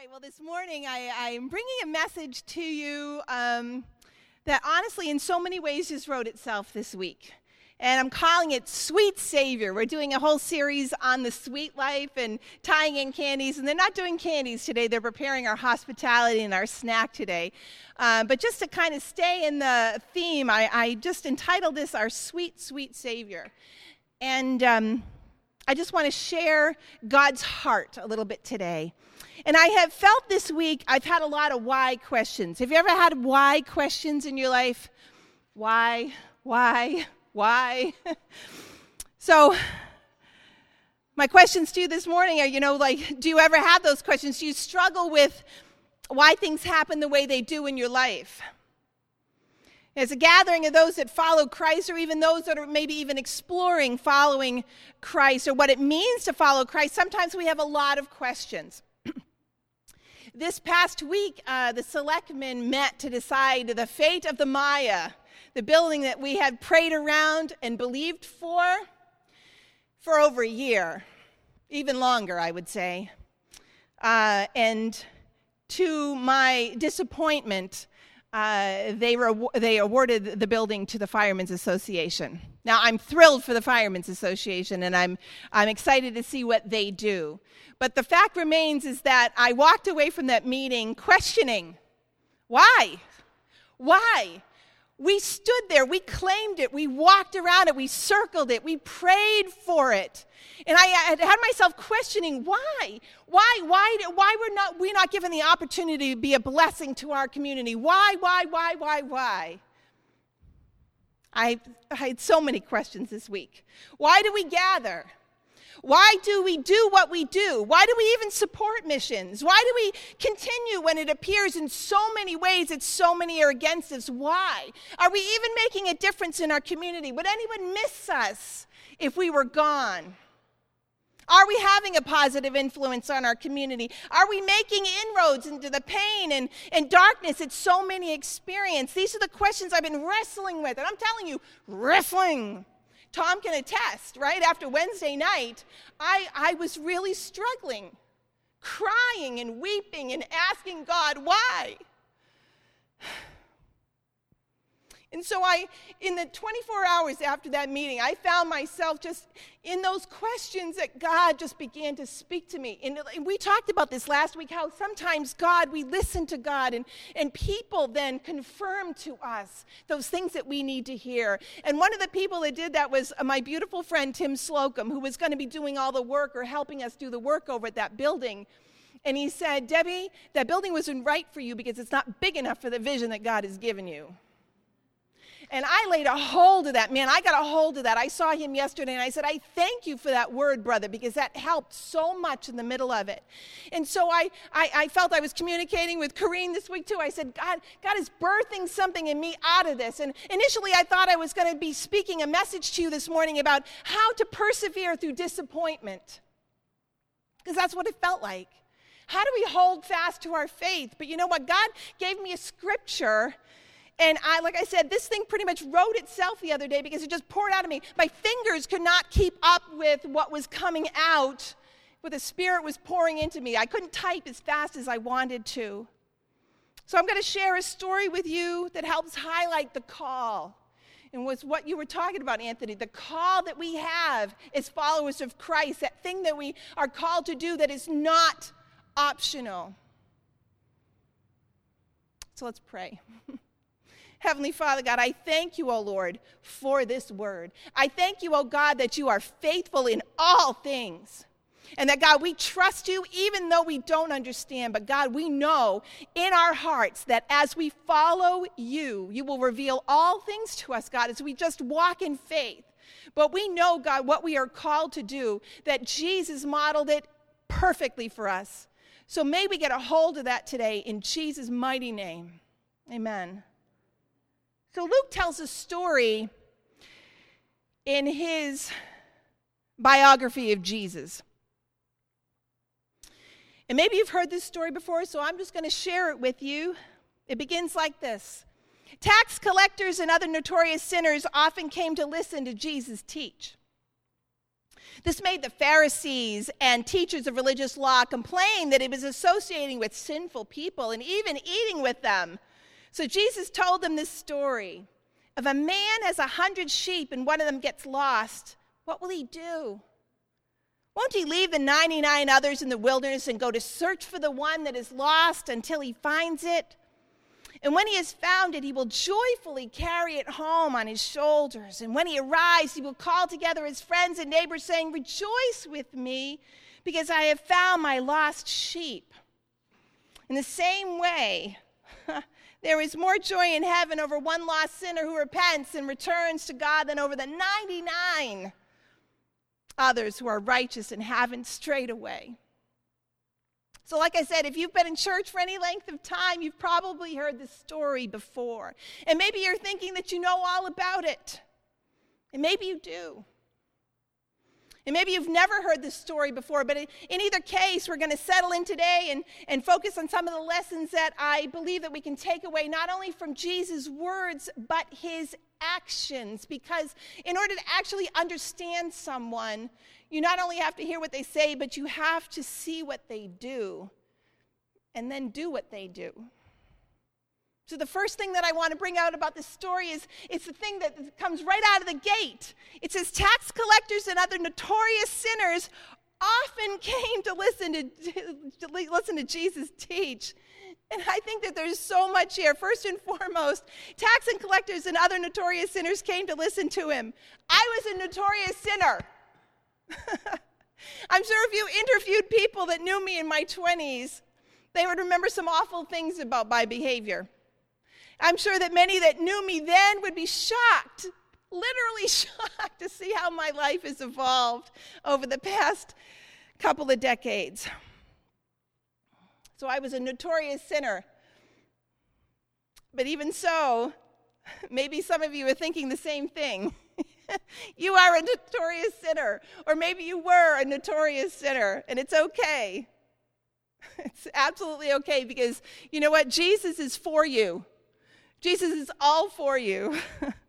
right, well, this morning I'm bringing a message to you that honestly, in so many ways, just wrote itself this week. And I'm calling it Sweet Savior. We're doing a whole series on the sweet life and tying in candies. And they're not doing candies today. They're preparing our hospitality and our snack today. But just to kind of stay in the theme, I just entitled this Our Sweet, Sweet Savior. And I just want to share God's heart a little bit today. And I have felt this week, I've had a lot of why questions. Have you ever had why questions in your life? Why? So my questions to you this morning are, do you ever have those questions? Do you struggle with why things happen the way they do in your life? As a gathering of those that follow Christ, or even those that are maybe even exploring following Christ, or what it means to follow Christ, sometimes we have a lot of questions. This past week, the selectmen met to decide the fate of the Maya, the building that we had prayed around and believed for over a year, even longer, I would say. And to my disappointment, they awarded the building to the Firemen's Association. Now, I'm thrilled for the Firemen's Association, and I'm excited to see what they do. But the fact remains is that I walked away from that meeting questioning, why? Why? We stood there, we claimed it, we walked around it, we circled it, we prayed for it. And I had myself questioning why? Why were we not given the opportunity to be a blessing to our community? Why? I had so many questions this week. Why do we gather? Why do we do what we do? Why do we even support missions? Why do we continue when it appears in so many ways that so many are against us? Why? Are we even making a difference in our community? Would anyone miss us if we were gone? Are we having a positive influence on our community? Are we making inroads into the pain and darkness that so many experience? These are the questions I've been wrestling with. And I'm telling you, wrestling. Tom can attest, right? After Wednesday night, I was really struggling, crying and weeping and asking God, why? And so in the 24 hours after that meeting, I found myself just in those questions that God just began to speak to me. And we talked about this last week, how sometimes we listen to God, and people then confirm to us those things that we need to hear. And one of the people that did that was my beautiful friend, Tim Slocum, who was going to be doing all the work or helping us do the work over at that building. And he said, Debbie, that building wasn't right for you because it's not big enough for the vision that God has given you. And I laid a hold of that. Man, I got a hold of that. I saw him yesterday, and I said, I thank you for that word, brother, because that helped so much in the middle of it. And so I felt I was communicating with Corrine this week, too. I said, God is birthing something in me out of this. And initially, I thought I was going to be speaking a message to you this morning about how to persevere through disappointment, because that's what it felt like. How do we hold fast to our faith? But you know what? God gave me a scripture. And like I said, this thing pretty much wrote itself the other day because it just poured out of me. My fingers could not keep up with what was coming out, what the Spirit was pouring into me. I couldn't type as fast as I wanted to. So I'm going to share a story with you that helps highlight the call. And was what you were talking about, Anthony, the call that we have as followers of Christ, that thing that we are called to do that is not optional. So let's pray. Heavenly Father, God, I thank you, O Lord, for this word. I thank you, O God, that you are faithful in all things. And that, God, we trust you even though we don't understand. But, God, we know in our hearts that as we follow you, you will reveal all things to us, God, as we just walk in faith. But we know, God, what we are called to do, that Jesus modeled it perfectly for us. So may we get a hold of that today in Jesus' mighty name. Amen. So Luke tells a story in his biography of Jesus. And maybe you've heard this story before, so I'm just going to share it with you. It begins like this. Tax collectors and other notorious sinners often came to listen to Jesus teach. This made the Pharisees and teachers of religious law complain that he was associating with sinful people and even eating with them. So Jesus told them this story. If a man has 100 sheep and one of them gets lost, what will he do? Won't he leave the 99 others in the wilderness and go to search for the one that is lost until he finds it? And when he has found it, he will joyfully carry it home on his shoulders. And when he arrives, he will call together his friends and neighbors, saying, "Rejoice with me, because I have found my lost sheep." In the same way, there is more joy in heaven over one lost sinner who repents and returns to God than over the 99 others who are righteous and haven't strayed away. So like I said, if you've been in church for any length of time, you've probably heard this story before. And maybe you're thinking that you know all about it. And maybe you do. And maybe you've never heard this story before, but in either case, we're going to settle in today and focus on some of the lessons that I believe that we can take away, not only from Jesus' words, but his actions. Because in order to actually understand someone, you not only have to hear what they say, but you have to see what they do, and then do what they do. So the first thing that I want to bring out about this story is it's the thing that comes right out of the gate. It says tax collectors and other notorious sinners often came to listen to Jesus teach. And I think that there's so much here. First and foremost, tax and collectors and other notorious sinners came to listen to him. I was a notorious sinner. I'm sure if you interviewed people that knew me in my 20s, they would remember some awful things about my behavior. I'm sure that many that knew me then would be shocked, literally shocked, to see how my life has evolved over the past couple of decades. So I was a notorious sinner. But even so, maybe some of you are thinking the same thing. You are a notorious sinner, or maybe you were a notorious sinner, and it's okay. It's absolutely okay, because you know what? Jesus is for you. Jesus is all for you.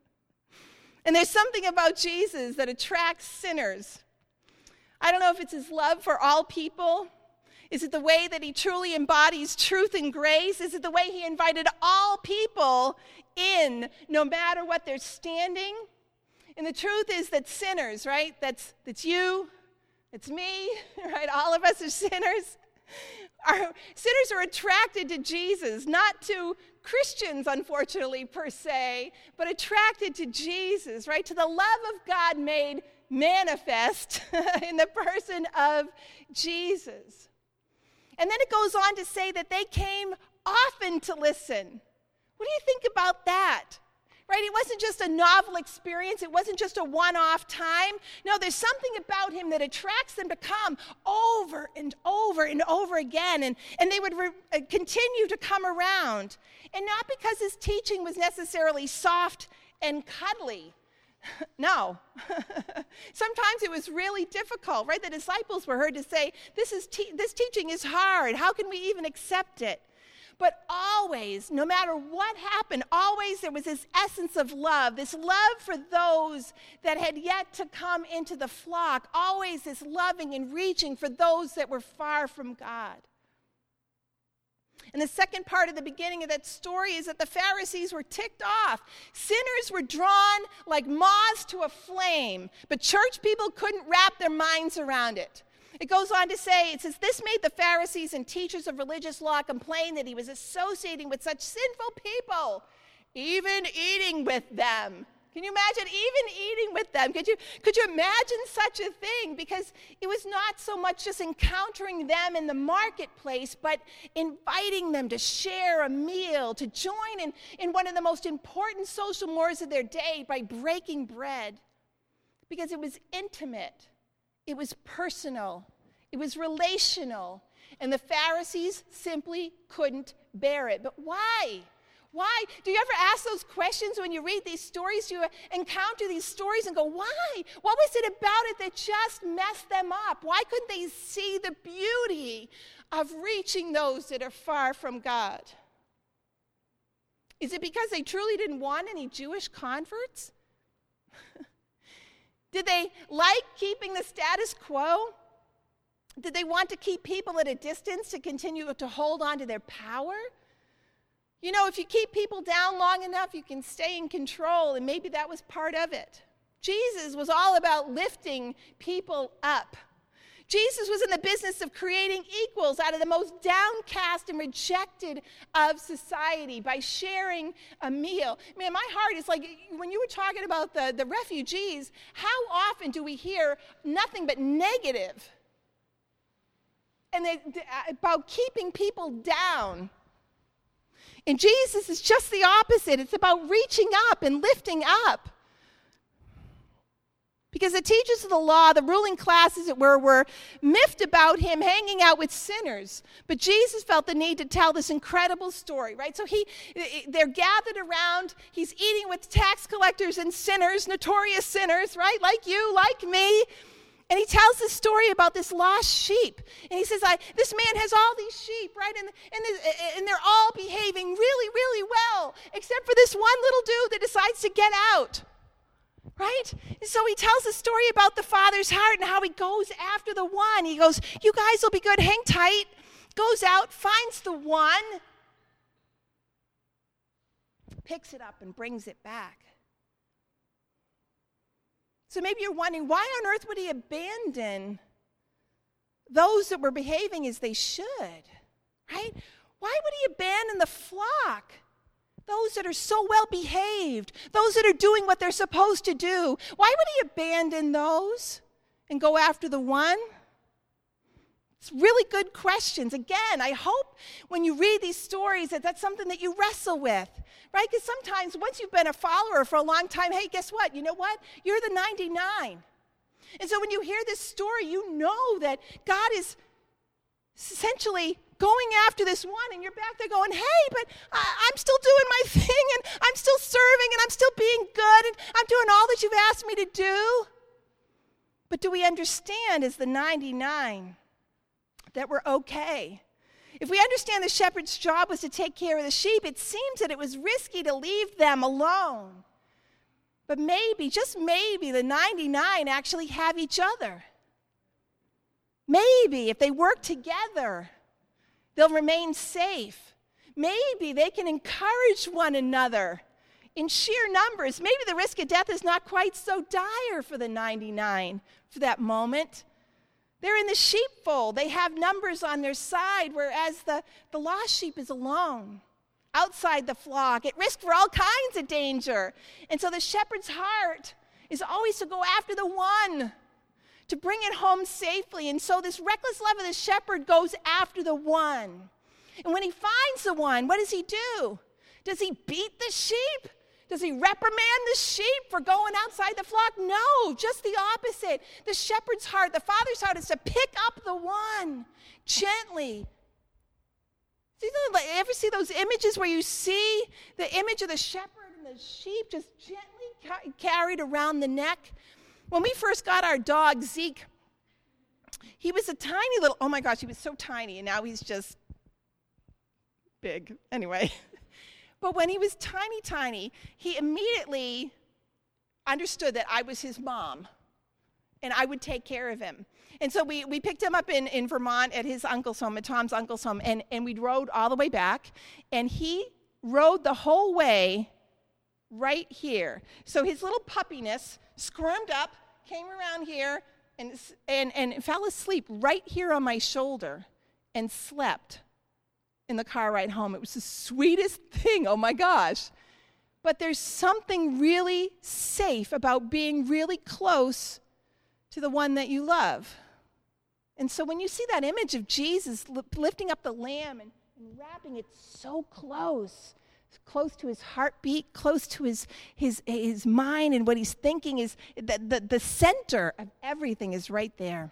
And there's something about Jesus that attracts sinners. I don't know if it's his love for all people. Is it the way that he truly embodies truth and grace? Is it the way he invited all people in, no matter what they're standing? And the truth is that sinners, right? That's you, it's me, right? All of us are sinners. Sinners are attracted to Jesus, not to Christians, unfortunately, per se, but attracted to Jesus, right? To the love of God made manifest in the person of Jesus. And then it goes on to say that they came often to listen. What do you think about that? Right? It wasn't just a novel experience. It wasn't just a one-off time. No, there's something about him that attracts them to come over and over and over again. And they would continue to come around. And not because his teaching was necessarily soft and cuddly. No. Sometimes it was really difficult, right? The disciples were heard to say, this teaching is hard. How can we even accept it? But always, no matter what happened, always there was this essence of love, this love for those that had yet to come into the flock, always this loving and reaching for those that were far from God. And the second part of the beginning of that story is that the Pharisees were ticked off. Sinners were drawn like moths to a flame, but church people couldn't wrap their minds around it. It goes on to say, it says, this made the Pharisees and teachers of religious law complain that he was associating with such sinful people, even eating with them. Can you imagine even eating with them? Could you imagine such a thing? Because it was not so much just encountering them in the marketplace, but inviting them to share a meal, to join in one of the most important social mores of their day by breaking bread. Because it was intimate. It was personal. It was relational. And the Pharisees simply couldn't bear it. But why? Why? Do you ever ask those questions when you read these stories? Do you encounter these stories and go, why? What was it about it that just messed them up? Why couldn't they see the beauty of reaching those that are far from God? Is it because they truly didn't want any Jewish converts? Did they like keeping the status quo? Did they want to keep people at a distance to continue to hold on to their power? You know, if you keep people down long enough, you can stay in control, and maybe that was part of it. Jesus was all about lifting people up. Jesus was in the business of creating equals out of the most downcast and rejected of society by sharing a meal. Man, my heart is like, when you were talking about the refugees, how often do we hear nothing but negative and about keeping people down? And Jesus is just the opposite. It's about reaching up and lifting up. Because the teachers of the law, the ruling class, as it were miffed about him hanging out with sinners. But Jesus felt the need to tell this incredible story, right? So they're gathered around. He's eating with tax collectors and sinners, notorious sinners, right? Like you, like me. And he tells this story about this lost sheep. And he says, this man has all these sheep, right? And they're all behaving really, really well, except for this one little dude that decides to get out. Right? And so he tells a story about the Father's heart and how he goes after the one. He goes, you guys will be good, hang tight. Goes out, finds the one, picks it up and brings it back. So maybe you're wondering, why on earth would he abandon those that were behaving as they should? Right? Why would he abandon the flock? Those that are so well behaved, those that are doing what they're supposed to do. Why would he abandon those and go after the one? It's really good questions. Again, I hope when you read these stories that that's something that you wrestle with, right? Because sometimes once you've been a follower for a long time, hey, guess what? You know what? You're the 99. And so when you hear this story, you know that God is essentially going after this one, and you're back there going, hey, but I'm still doing my thing, and I'm still serving, and I'm still being good, and I'm doing all that you've asked me to do. But do we understand as the 99 that we're okay? If we understand the shepherd's job was to take care of the sheep, it seems that it was risky to leave them alone. But maybe, just maybe, the 99 actually have each other. Maybe if they work together, they'll remain safe. Maybe they can encourage one another in sheer numbers. Maybe the risk of death is not quite so dire for the 99 for that moment. They're in the sheepfold. They have numbers on their side, whereas the lost sheep is alone, outside the flock, at risk for all kinds of danger. And so the shepherd's heart is always to go after the one, to bring it home safely. And so this reckless love of the shepherd goes after the one. And when he finds the one, what does he do? Does he beat the sheep? Does he reprimand the sheep for going outside the flock? No, just the opposite. The shepherd's heart, the Father's heart, is to pick up the one gently. Ever see those images where you see the image of the shepherd and the sheep just gently carried around the neck? When we first got our dog, Zeke, he was a tiny little, oh my gosh, he was so tiny, and now he's just big. Anyway. But when he was tiny, he immediately understood that I was his mom, and I would take care of him. And so we picked him up in Vermont at his uncle's home, at Tom's uncle's home, and we rode all the way back, and he rode the whole way right here. So his little puppiness squirmed up, came around here, and fell asleep right here on my shoulder and slept in the car ride home. It was the sweetest thing, oh my gosh. But there's something really safe about being really close to the one that you love. And so when you see that image of Jesus lifting up the lamb and wrapping it so close to his heartbeat, close to his mind, and what he's thinking, is the center of everything is right there.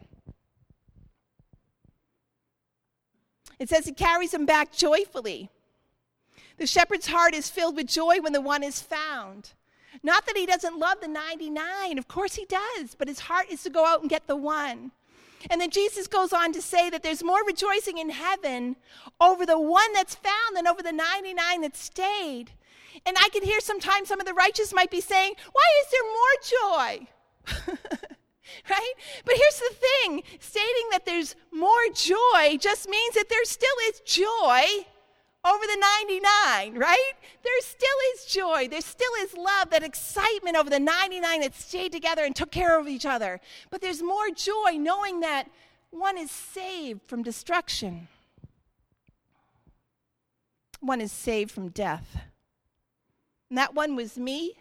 It says he carries him back joyfully. The shepherd's heart is filled with joy when the one is found. Not that he doesn't love the 99. Of course he does. But his heart is to go out and get the one. And then Jesus goes on to say that there's more rejoicing in heaven over the one that's found than over the 99 that stayed. And I can hear sometimes some of the righteous might be saying, why is there more joy? Right? But here's the thing. Stating that there's more joy just means that there still is joy over the 99, right? There still is joy. There still is love, that excitement over the 99 that stayed together and took care of each other. But there's more joy knowing that one is saved from destruction. One is saved from death. And that one was me.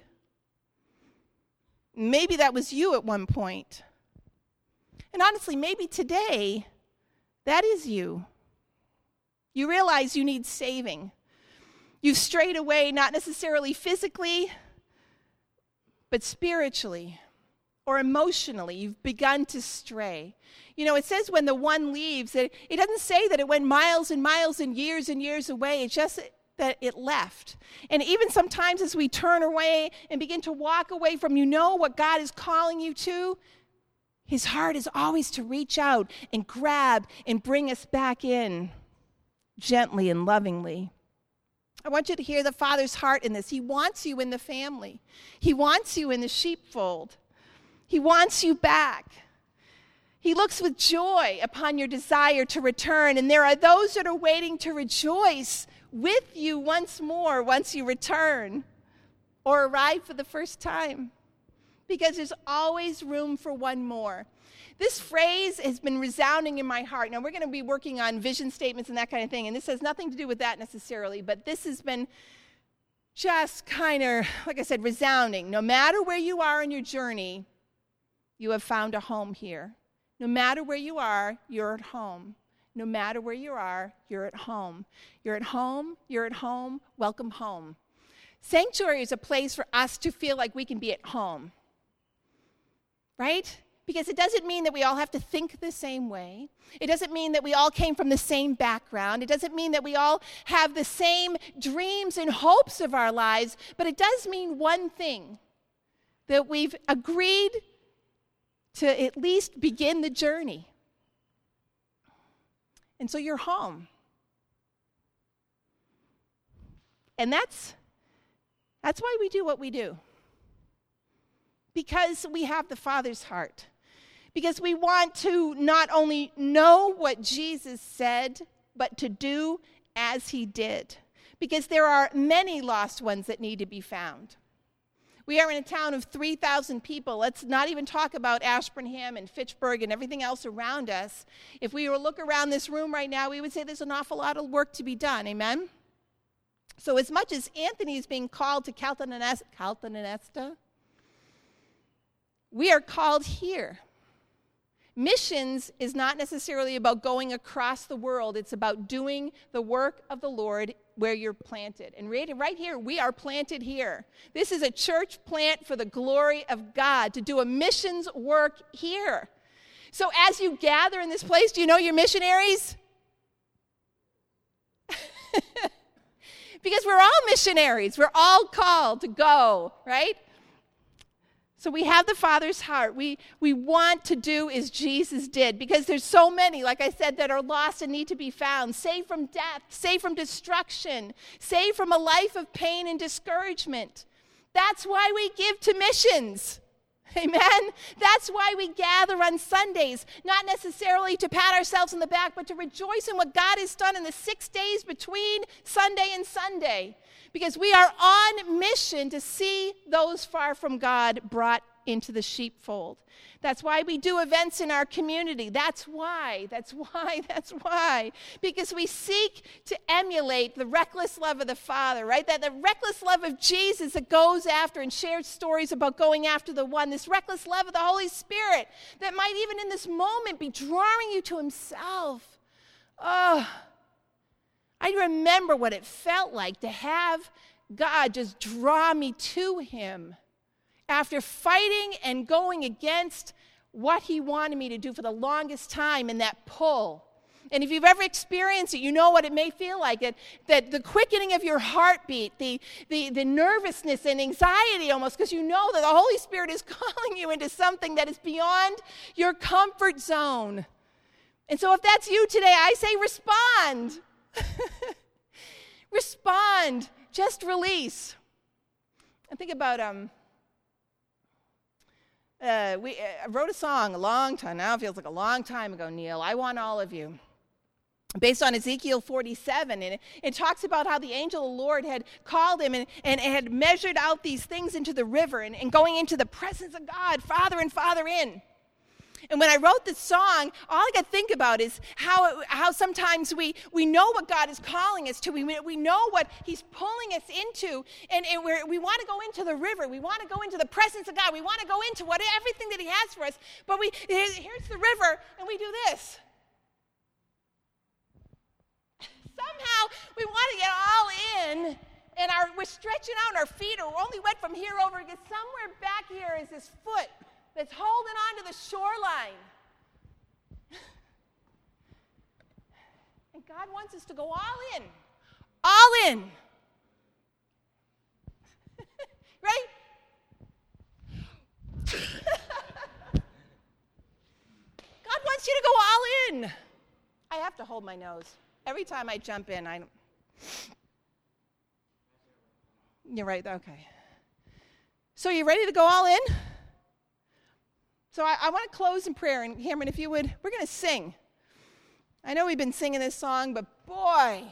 Maybe that was you at one point. And honestly, maybe today, that is you. You realize you need saving. You've strayed away, not necessarily physically, but spiritually or emotionally. You've begun to stray. You know, it says when the one leaves, it doesn't say that it went miles and miles and years away. It's just that it left. And even sometimes as we turn away and begin to walk away from, what God is calling you to, His heart is always to reach out and grab and bring us back in gently and lovingly. I want you to hear the Father's heart in this. He wants you in the family. He wants you in the sheepfold. He wants you back. He looks with joy upon your desire to return, and there are those that are waiting to rejoice with you once more once you return or arrive for the first time, because there's always room for one more. This phrase has been resounding in my heart. Now, we're going to be working on vision statements and that kind of thing, and this has nothing to do with that necessarily, but this has been just kind of, like I said, resounding. No matter where you are in your journey, you have found a home here. No matter where you are, you're at home. No matter where you are, you're at home. You're at home, you're at home, welcome home. Sanctuary is a place for us to feel like we can be at home, right? Because it doesn't mean that we all have to think the same way. It doesn't mean that we all came from the same background. It doesn't mean that we all have the same dreams and hopes of our lives. But it does mean one thing, that we've agreed to at least begin the journey. And so you're home. And that's why we do what we do. Because we have the Father's heart. Because we want to not only know what Jesus said, but to do as He did. Because there are many lost ones that need to be found. We are in a town of 3,000 people. Let's not even talk about Ashburnham and Fitchburg and everything else around us. If we were to look around this room right now, we would say there's an awful lot of work to be done. Amen? So as much as Anthony is being called to Calton and Esta, we are called here. Missions is not necessarily about going across the world. It's about doing the work of the Lord where you're planted. And right here, we are planted here. This is a church plant for the glory of God, to do a missions work here. So as you gather in this place, do you know you're missionaries? Because we're all missionaries. We're all called to go, right? So we have the Father's heart. We want to do as Jesus did, because there's so many, like I said, that are lost and need to be found, saved from death, saved from destruction, saved from a life of pain and discouragement. That's why we give to missions. Amen? That's why we gather on Sundays, not necessarily to pat ourselves on the back, but to rejoice in what God has done in the 6 days between Sunday and Sunday. Because we are on mission to see those far from God brought into the sheepfold. That's why we do events in our community. That's why. Because we seek to emulate the reckless love of the Father, right? That the reckless love of Jesus that goes after and shares stories about going after the one. This reckless love of the Holy Spirit that might even in this moment be drawing you to Himself. Oh, I remember what it felt like to have God just draw me to Him after fighting and going against what He wanted me to do for the longest time, in that pull. And if you've ever experienced it, you know what it may feel like, that the quickening of your heartbeat, the nervousness and anxiety almost, because you know that the Holy Spirit is calling you into something that is beyond your comfort zone. And so if that's you today, I say respond. Respond. Just release. I think about I wrote a song a long time, now it feels like a long time ago, Neil, I Want All of You, based on Ezekiel 47, and it talks about how the angel of the Lord had called him and had measured out these things into the river and going into the presence of God, farther and farther in. And when I wrote this song, all I could think about is how sometimes we know what God is calling us to. We know what he's pulling us into, and we want to go into the river. We want to go into the presence of God. We want to go into everything that he has for us. But here's the river, and we do this. Somehow we want to get all in, and we're stretching out, and our feet are only wet from here over, because somewhere back here is this foot that's holding on to the shoreline. And God wants us to go all in. All in. Right? God wants you to go all in. I have to hold my nose. Every time I jump in, You're right, okay. So you ready to go all in? So I want to close in prayer, and Cameron, if you would, we're going to sing. I know we've been singing this song, but boy,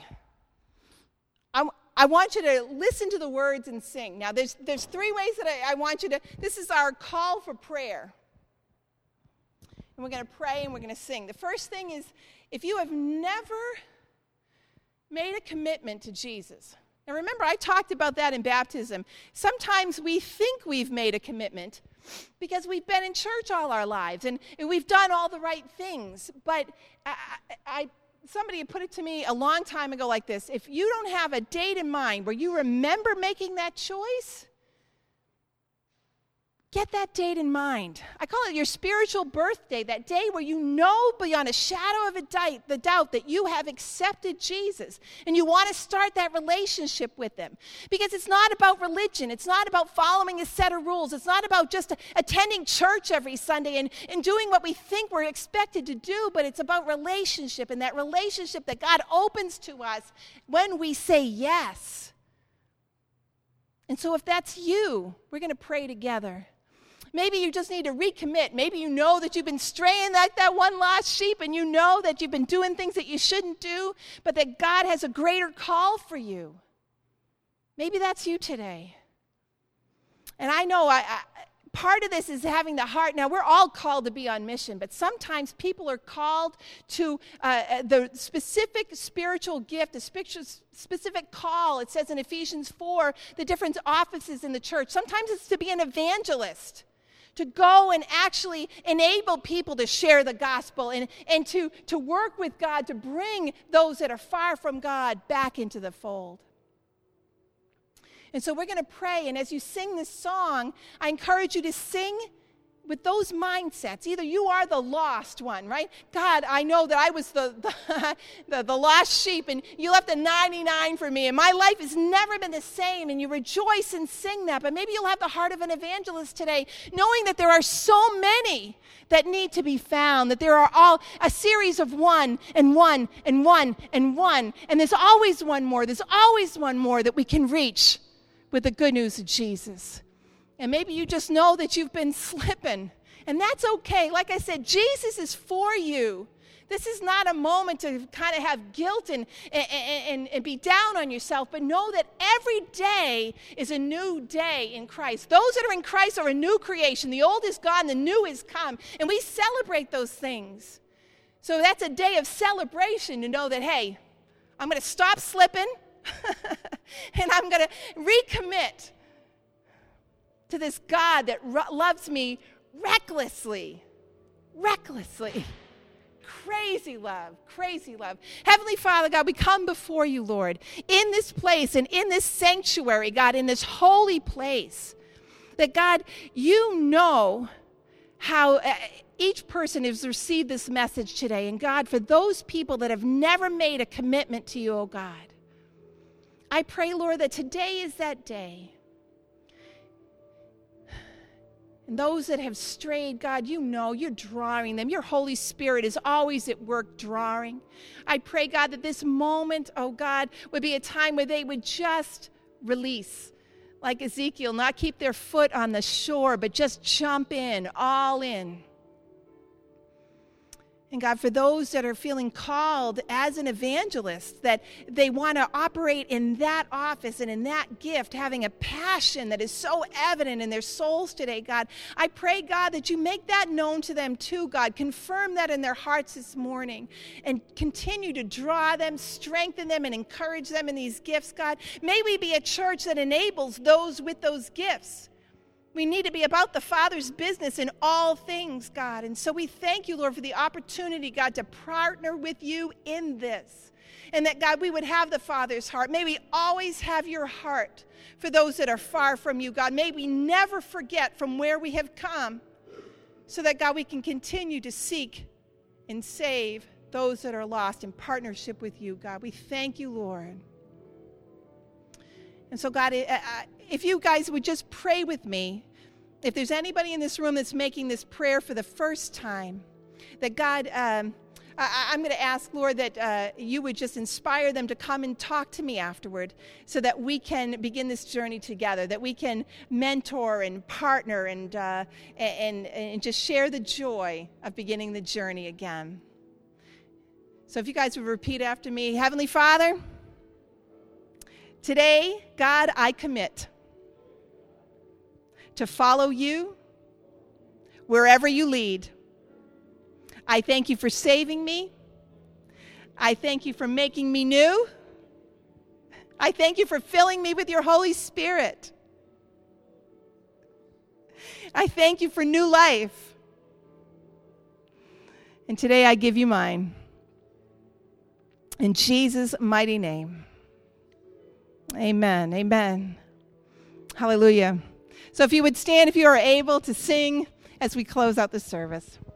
I want you to listen to the words and sing. Now, there's three ways that I want you to, this is our call for prayer. And we're going to pray and we're going to sing. The first thing is, if you have never made a commitment to Jesus. Now remember, I talked about that in baptism. Sometimes we think we've made a commitment because we've been in church all our lives and we've done all the right things. But somebody had put it to me a long time ago like this: if you don't have a date in mind where you remember making that choice, get that date in mind. I call it your spiritual birthday, that day where you know beyond a shadow of the doubt that you have accepted Jesus and you want to start that relationship with him. Because it's not about religion. It's not about following a set of rules. It's not about just attending church every Sunday and doing what we think we're expected to do, but it's about relationship, and that relationship that God opens to us when we say yes. And so if that's you, we're going to pray together. Maybe you just need to recommit. Maybe you know that you've been straying like that one lost sheep, and you know that you've been doing things that you shouldn't do, but that God has a greater call for you. Maybe that's you today. And I know part of this is having the heart. Now, we're all called to be on mission, but sometimes people are called to the specific spiritual gift, a specific call. It says in Ephesians 4, the different offices in the church. Sometimes it's to be an evangelist, to go and actually enable people to share the gospel and to work with God to bring those that are far from God back into the fold. And so we're going to pray, and as you sing this song, I encourage you to sing with those mindsets. Either you are the lost one, right? God, I know that I was the lost sheep, and you left the 99 for me, and my life has never been the same, and you rejoice and sing that. But maybe you'll have the heart of an evangelist today, knowing that there are so many that need to be found, that there are all a series of one and one and one and one, and there's always one more. There's always one more that we can reach with the good news of Jesus. And maybe you just know that you've been slipping, and that's okay. Like I said, Jesus is for you. This is not a moment to kind of have guilt and be down on yourself, but know that every day is a new day in Christ. Those that are in Christ are a new creation. The old is gone, the new is come, and we celebrate those things. So that's a day of celebration to know that, hey, I'm going to stop slipping, and I'm going to recommit to this God that loves me recklessly. Crazy love. Heavenly Father, God, we come before you, Lord, in this place and in this sanctuary, God, in this holy place, that God, you know how each person has received this message today. And God, for those people that have never made a commitment to you, oh God, I pray, Lord, that today is that day. And those that have strayed, God, you know, you're drawing them. Your Holy Spirit is always at work drawing. I pray, God, that this moment, oh God, would be a time where they would just release like Ezekiel, not keep their foot on the shore, but just jump in, all in. And God, for those that are feeling called as an evangelist, that they want to operate in that office and in that gift, having a passion that is so evident in their souls today, God, I pray, God, that you make that known to them too, God. Confirm that in their hearts this morning and continue to draw them, strengthen them, and encourage them in these gifts, God. May we be a church that enables those with those gifts. We need to be about the Father's business in all things, God. And so we thank you, Lord, for the opportunity, God, to partner with you in this. And that, God, we would have the Father's heart. May we always have your heart for those that are far from you, God. May we never forget from where we have come so that, God, we can continue to seek and save those that are lost in partnership with you, God. We thank you, Lord. And so, God, if you guys would just pray with me, if there's anybody in this room that's making this prayer for the first time, that God, I'm going to ask, Lord, that you would just inspire them to come and talk to me afterward so that we can begin this journey together, that we can mentor and partner and just share the joy of beginning the journey again. So if you guys would repeat after me, Heavenly Father, today, God, I commit to follow you wherever you lead. I thank you for saving me. I thank you for making me new. I thank you for filling me with your Holy Spirit. I thank you for new life. And today I give you mine. In Jesus' mighty name. Amen. Amen. Hallelujah. So if you would stand, if you are able to sing as we close out the service.